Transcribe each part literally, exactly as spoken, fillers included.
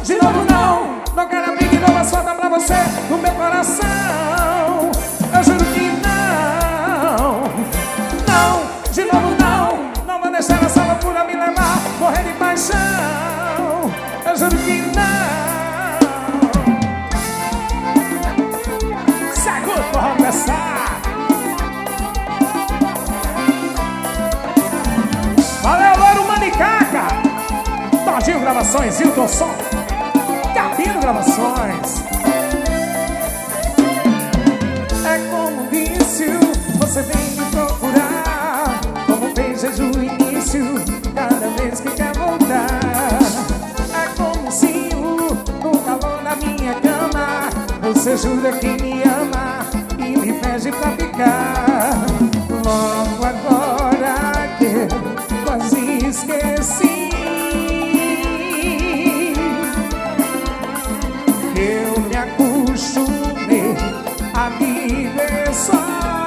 de novo não. Não quero abrir de novo as portas pra você no meu coração. Eu juro que não. Não, de novo não. Não vou deixar essa loucura me levar, morrer de paixão. Eu juro que não. Segura pra começar. Valeu, Louro Manicaca. Todinho Gravações, Hilton Som, Cabino Gravações. É como um vício, você vem me procurar, como fez desde o início, cada vez que quer voltar. É como se no calor da minha cama você jura que me ama e me pede pra ficar. Logo agora que quase esqueci, eu me acostumei a viver só,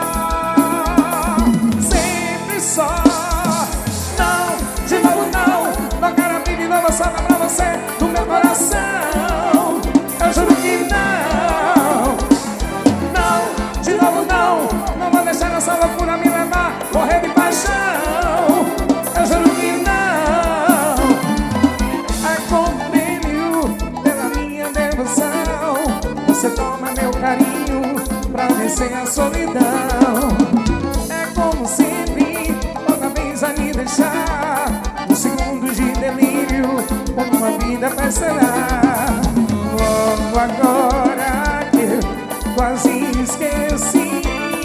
sempre só. Não, de novo não. Não quero abrir de novo a porta pra você no meu coração. Eu juro que não. Não, de novo não. Não vou deixar essa loucura me levar, morrer de paixão. Eu juro que não. É como prêmio pela minha devoção. Você toma meu carinho pra vencer a solidão. É como sempre, outra vez a me deixar um segundo de delírio, uma vida vai será. Logo agora que eu quase esqueci,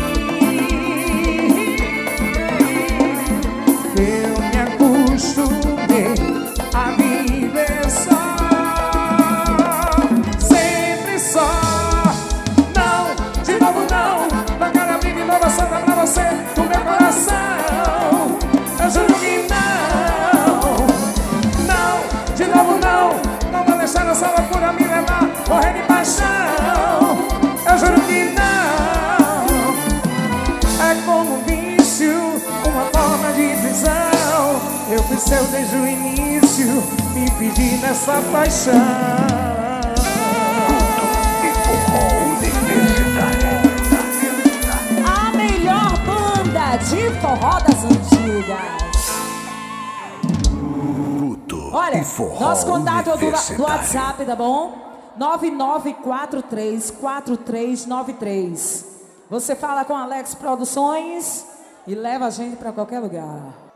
eu me acostumei a viver só, sempre só. Não, de novo não. Não quero abrir de novo a porta pra você no meu coração. Eu juro que não. Não, de novo não. Não vou deixar essa loucura me levar, morrer de paixão. Eu juro que não. É como um vício, uma forma de prisão. Eu fui seu desde o início, me pedi nessa paixão. A melhor banda de forró das antigas. Olha, nosso contato é do, do WhatsApp, tá bom? nove nove quatro três quatro três nove três. Você fala com Alex Produções e leva a gente pra qualquer lugar.